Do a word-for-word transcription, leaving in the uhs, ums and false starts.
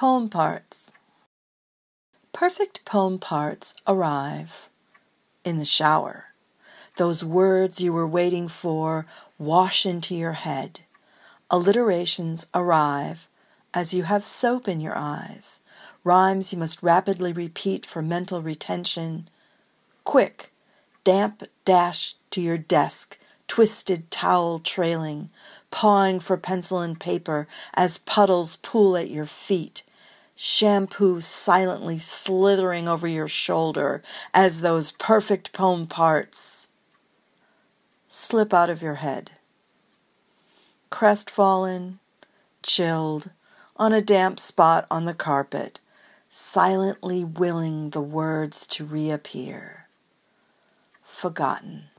Poem parts. Perfect poem parts arrive in the shower. Those words you were waiting for wash into your head. Alliterations arrive as you have soap in your eyes. Rhymes you must rapidly repeat for mental retention. Quick, damp dash to your desk, twisted towel trailing, pawing for pencil and paper as puddles pool at your feet. Shampoo silently slithering over your shoulder as those perfect poem parts slip out of your head. Crestfallen, chilled, on a damp spot on the carpet, silently willing the words to reappear. Forgotten.